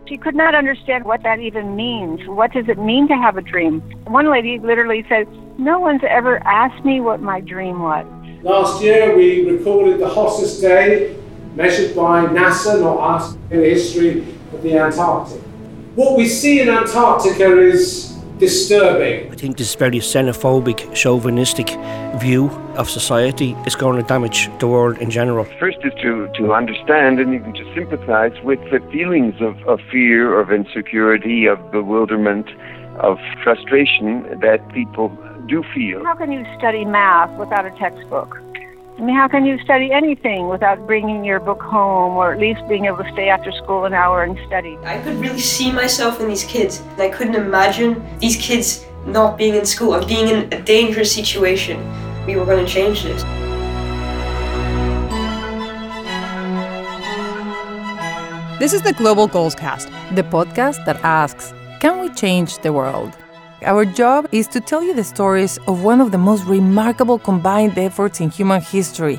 She could not understand what that even means. What does it mean to have a dream? One lady literally said, "No one's ever asked me what my dream was." Last year we recorded the hottest day measured by NASA, not us, in the history of the Antarctic. What we see in Antarctica is disturbing. I think this very xenophobic, chauvinistic view of society is going to damage the world in general. First is to understand and even to sympathize with the feelings of fear, of insecurity, of bewilderment, of frustration that people do feel. How can you study math without a textbook? I mean, how can you study anything without bringing your book home, or at least being able to stay after school an hour and study? I could really see myself in these kids. I couldn't imagine these kids not being in school and being in a dangerous situation. We were going to change this. This is the Global Goals Cast, the podcast that asks, can we change the world? Our job is to tell you the stories of one of the most remarkable combined efforts in human history.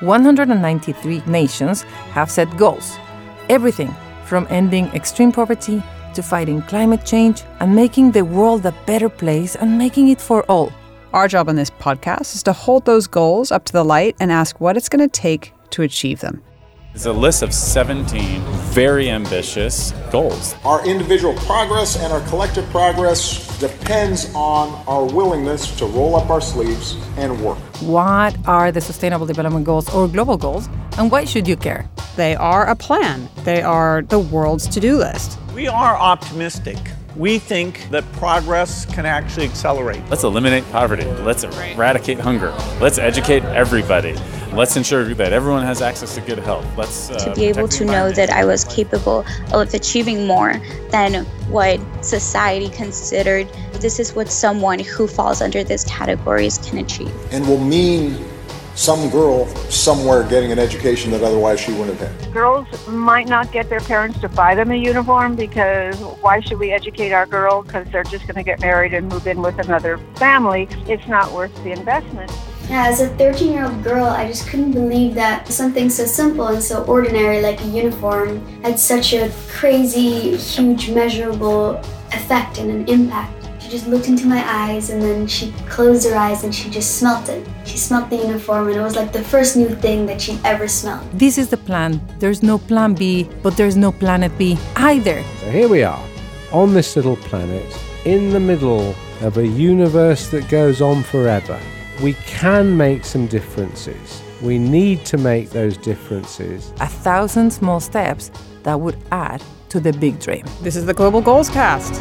193 nations have set goals. Everything from ending extreme poverty to fighting climate change and making the world a better place and making it for all. Our job on this podcast is to hold those goals up to the light and ask what it's going to take to achieve them. It's a list of 17 very ambitious goals. Our individual progress and our collective progress depends on our willingness to roll up our sleeves and work. What are the Sustainable Development Goals or global goals, and why should you care? They are a plan. They are the world's to-do list. We are optimistic. We think that progress can actually accelerate. Let's eliminate poverty. Let's eradicate hunger. Let's educate everybody. Let's ensure that everyone has access to good health. Let's to be able to know that I was capable of achieving more than what society considered. This is what someone who falls under these categories can achieve. And will mean some girl somewhere getting an education that otherwise she wouldn't have had. Girls might not get their parents to buy them a uniform, because why should we educate our girl? Because they're just going to get married and move in with another family. It's not worth the investment. As a 13-year-old girl, I just couldn't believe that something so simple and so ordinary like a uniform had such a crazy, huge, measurable effect and an impact. She just looked into my eyes, and then she closed her eyes and she just smelt it. She smelt the uniform, and it was like the first new thing that she'd ever smelled. This is the plan. There's no plan B, but there's no planet B either. So here we are, on this little planet, in the middle of a universe that goes on forever. We can make some differences. We need to make those differences. 1,000 small steps that would add to the big dream. This is the Global Goals Cast.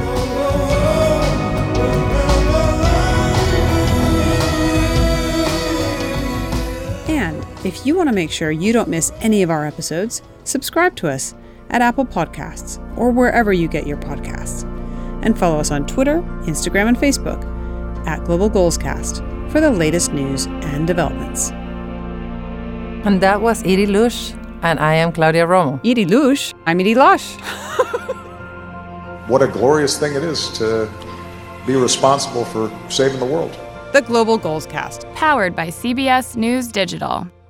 And if you want to make sure you don't miss any of our episodes, subscribe to us at Apple Podcasts or wherever you get your podcasts. And follow us on Twitter, Instagram, and Facebook at Global Goals Cast for the latest news and developments. And that was Edie Lush, and I am Claudia Romo. Edie Lush? I'm Edie Lush. What a glorious thing it is to be responsible for saving the world. The Global Goals Cast. Powered by CBS News Digital.